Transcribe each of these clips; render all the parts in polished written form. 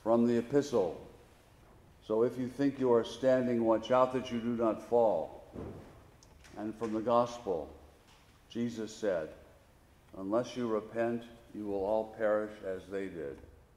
From the epistle. So if you think you are standing, watch out that you do not fall. And from the gospel, Jesus said, unless you repent, you will all perish as they did.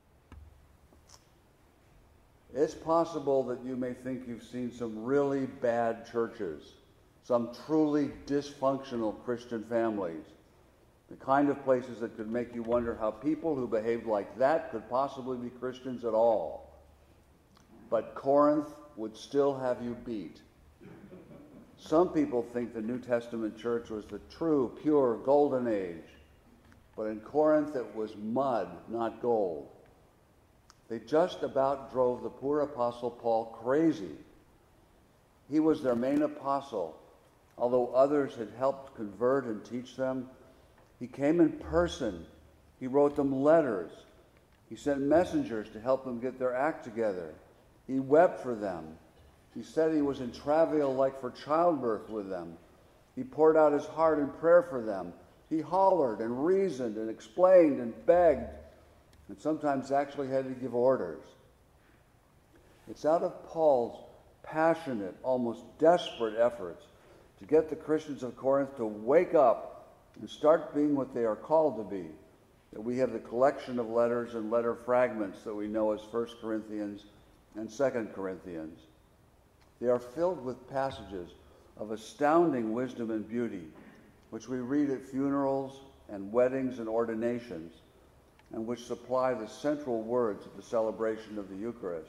It's possible that you may think you've seen some really bad churches, some truly dysfunctional Christian families, the kind of places that could make you wonder how people who behaved like that could possibly be Christians at all. But Corinth would still have you beat. Some people think the New Testament church was the true, pure, golden age. But in Corinth, it was mud, not gold. They just about drove the poor apostle Paul crazy. He was their main apostle. Although others had helped convert and teach them, he came in person. He wrote them letters. He sent messengers to help them get their act together. He wept for them. He said he was in travail like for childbirth with them. He poured out his heart in prayer for them. He hollered and reasoned and explained and begged, and sometimes actually had to give orders. It's out of Paul's passionate, almost desperate efforts to get the Christians of Corinth to wake up and start being what they are called to be that we have the collection of letters and letter fragments that we know as 1 Corinthians and 2 Corinthians. They are filled with passages of astounding wisdom and beauty, which we read at funerals and weddings and ordinations, and which supply the central words of the celebration of the Eucharist.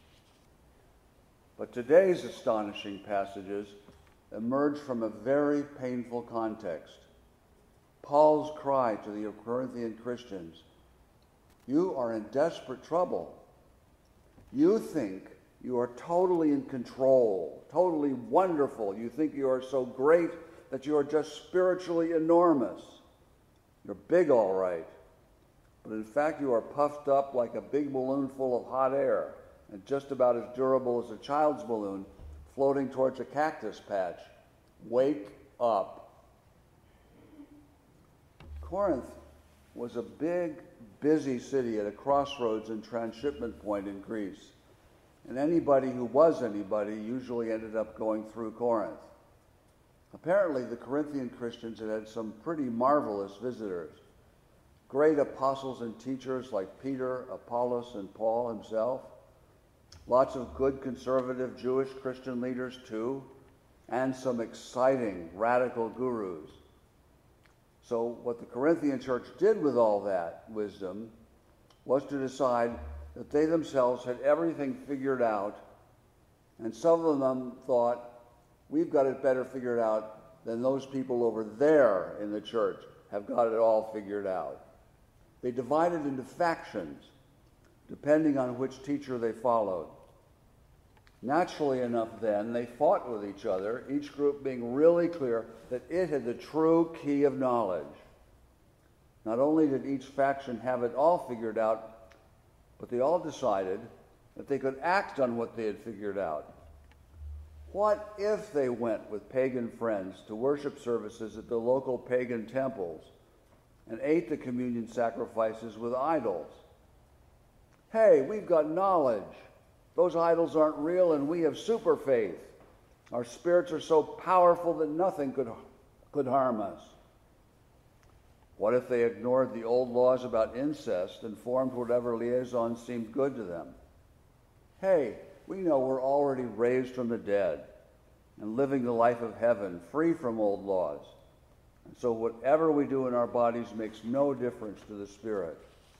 But today's astonishing passages emerge from a very painful context. Paul's cry to the Corinthian Christians, you are in desperate trouble. You think you are totally in control, totally wonderful. You think you are so great that you are just spiritually enormous. You're big, all right. But in fact, you are puffed up like a big balloon full of hot air and just about as durable as a child's balloon floating towards a cactus patch. Wake up. Corinth was a big, busy city at a crossroads and transshipment point in Greece. And anybody who was anybody usually ended up going through Corinth. Apparently, the Corinthian Christians had had some pretty marvelous visitors. Great apostles and teachers like Peter, Apollos, and Paul himself. Lots of good conservative Jewish Christian leaders too. And some exciting radical gurus. So what the Corinthian church did with all that wisdom was to decide that they themselves had everything figured out, and some of them thought, we've got it better figured out than those people over there in the church have got it all figured out. They divided into factions, depending on which teacher they followed. Naturally enough then, they fought with each other, each group being really clear that it had the true key of knowledge. Not only did each faction have it all figured out, but they all decided that they could act on what they had figured out. What if they went with pagan friends to worship services at the local pagan temples and ate the communion sacrifices with idols? Hey, we've got knowledge. Those idols aren't real, and we have super faith. Our spirits are so powerful that nothing could harm us. What if they ignored the old laws about incest and formed whatever liaison seemed good to them? Hey, we know we're already raised from the dead and living the life of heaven, free from old laws. And so whatever we do in our bodies makes no difference to the spirit.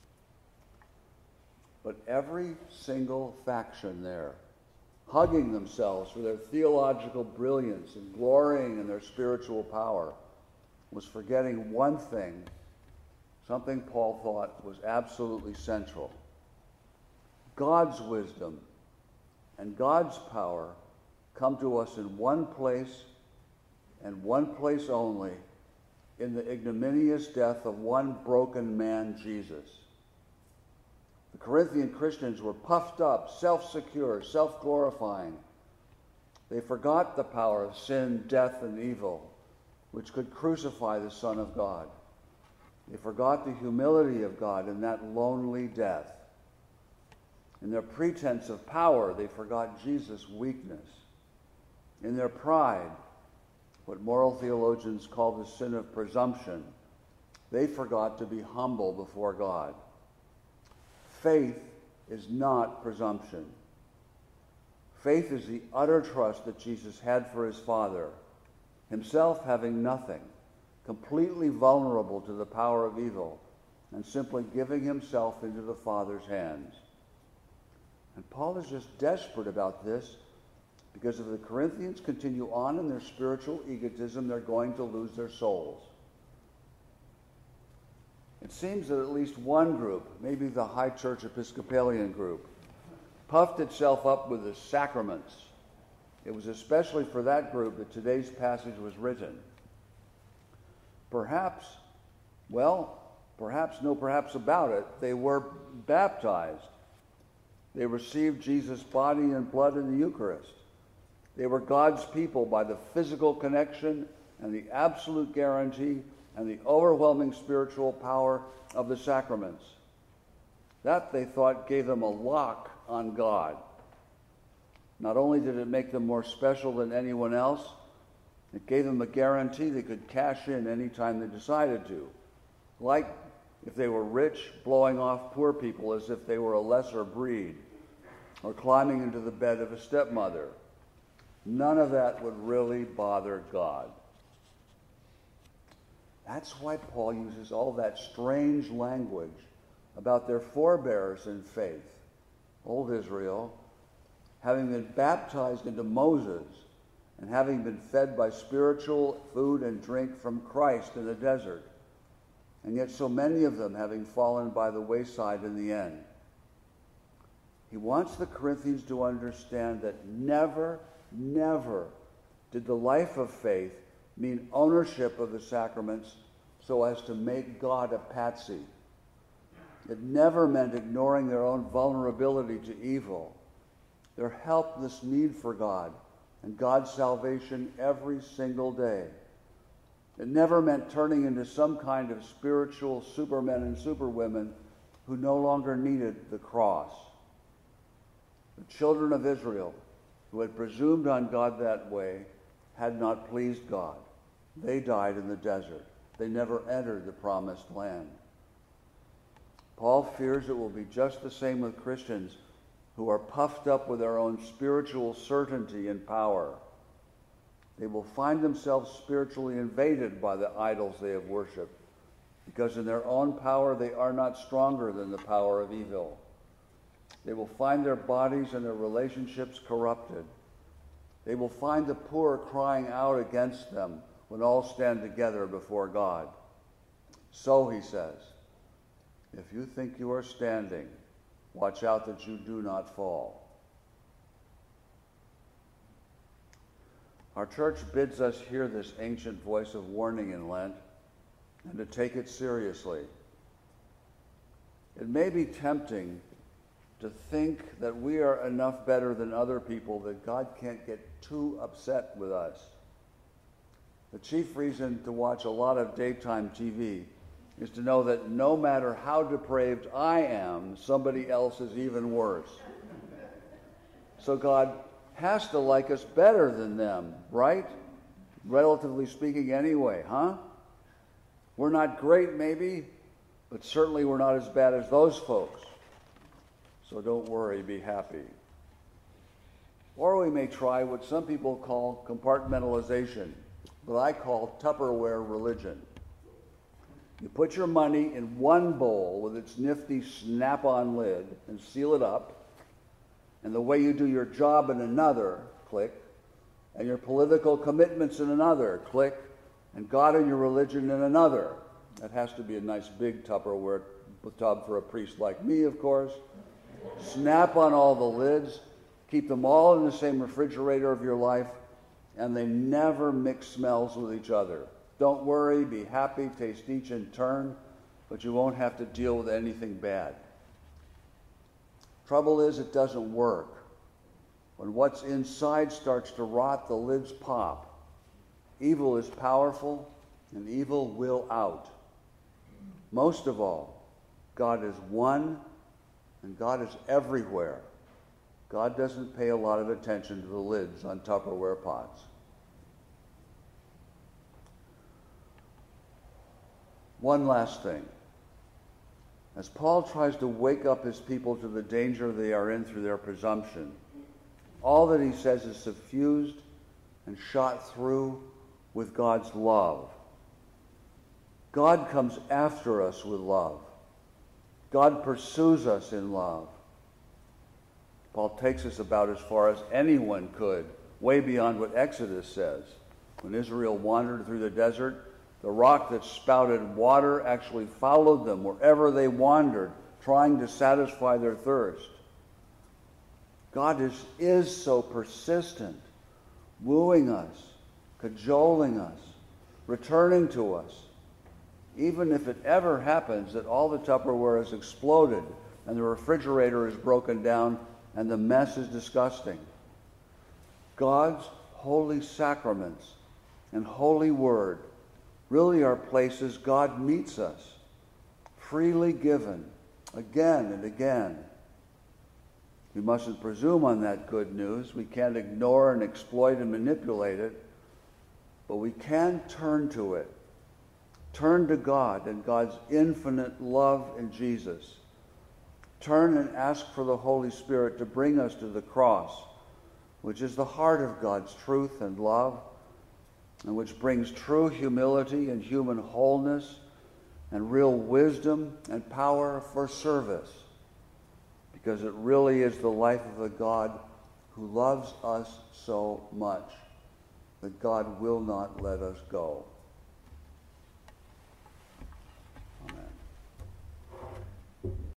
But every single faction there, hugging themselves for their theological brilliance and glorying in their spiritual power, was forgetting one thing, something Paul thought was absolutely central. God's wisdom and God's power come to us in one place and one place only, in the ignominious death of one broken man, Jesus. The Corinthian Christians were puffed up, self-secure, self-glorifying. They forgot the power of sin, death, and evil, which could crucify the Son of God. They forgot the humility of God in that lonely death. In their pretense of power, they forgot Jesus' weakness. In their pride, what moral theologians call the sin of presumption, they forgot to be humble before God. Faith is not presumption. Faith is the utter trust that Jesus had for his Father, himself having nothing, completely vulnerable to the power of evil, and simply giving himself into the Father's hands. And Paul is just desperate about this, because if the Corinthians continue on in their spiritual egotism, they're going to lose their souls. It seems that at least one group, maybe the High Church Episcopalian group, puffed itself up with the sacraments. It was especially for that group that today's passage was written. Perhaps about it, they were baptized. They received Jesus' body and blood in the Eucharist. They were God's people by the physical connection and the absolute guarantee and the overwhelming spiritual power of the sacraments. That, they thought, gave them a lock on God. Not only did it make them more special than anyone else, it gave them a guarantee they could cash in any time they decided to. Like if they were rich, blowing off poor people as if they were a lesser breed, or climbing into the bed of a stepmother. None of that would really bother God. That's why Paul uses all that strange language about their forebears in faith, old Israel, having been baptized into Moses and having been fed by spiritual food and drink from Christ in the desert, and yet so many of them having fallen by the wayside in the end. He wants the Corinthians to understand that never did the life of faith mean ownership of the sacraments so as to make God a patsy. It never meant ignoring their own vulnerability to evil, their helpless need for God and God's salvation every single day. It never meant turning into some kind of spiritual supermen and superwomen who no longer needed the cross. The children of Israel, who had presumed on God that way, had not pleased God. They died in the desert. They never entered the promised land. Paul fears it will be just the same with Christians who are puffed up with their own spiritual certainty and power. They will find themselves spiritually invaded by the idols they have worshipped, because in their own power they are not stronger than the power of evil. They will find their bodies and their relationships corrupted. They will find the poor crying out against them when all stand together before God. So, he says, if you think you are standing, watch out that you do not fall. Our church bids us hear this ancient voice of warning in Lent and to take it seriously. It may be tempting to think that we are enough better than other people that God can't get too upset with us. The chief reason to watch a lot of daytime TV is to know that no matter how depraved I am, somebody else is even worse. So God has to like us better than them, right? Relatively speaking anyway, huh? We're not great maybe, but certainly we're not as bad as those folks. So don't worry, be happy. Or we may try what some people call compartmentalization, but I call Tupperware religion. You put your money in one bowl with its nifty snap-on lid and seal it up, and the way you do your job in another, click, and your political commitments in another, click, and God and your religion in another. That has to be a nice big Tupperware tub for a priest like me, of course. Snap on all the lids, keep them all in the same refrigerator of your life, and they never mix smells with each other. Don't worry, be happy, taste each in turn, but you won't have to deal with anything bad. Trouble is, it doesn't work. When what's inside starts to rot, the lids pop. Evil is powerful, and evil will out. Most of all, God is one, And God is everywhere. God doesn't pay a lot of attention to the lids on Tupperware pots. One last thing. As Paul tries to wake up his people to the danger they are in through their presumption, all that he says is suffused and shot through with God's love. God comes after us with love. God pursues us in love. Paul takes us about as far as anyone could, way beyond what Exodus says. When Israel wandered through the desert, the rock that spouted water actually followed them wherever they wandered, trying to satisfy their thirst. God is so persistent, wooing us, cajoling us, returning to us, even if it ever happens that all the Tupperware is exploded and the refrigerator is broken down and the mess is disgusting. God's holy sacraments and holy word really are places God meets us, freely given, again and again. We mustn't presume on that good news. We can't ignore and exploit and manipulate it, but we can turn to it. Turn to God and God's infinite love in Jesus. Turn and ask for the Holy Spirit to bring us to the cross, which is the heart of God's truth and love, and which brings true humility and human wholeness and real wisdom and power for service, because it really is the life of a God who loves us so much that God will not let us go.